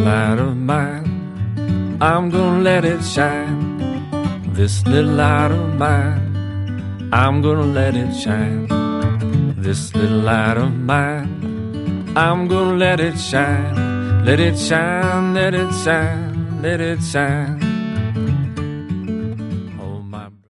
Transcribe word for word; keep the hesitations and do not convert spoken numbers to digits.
light of mine, I'm gonna let it shine. This little light of mine, I'm gonna let it shine. This little light of mine, I'm gonna let it shine. Let it shine, let it shine, let it shine.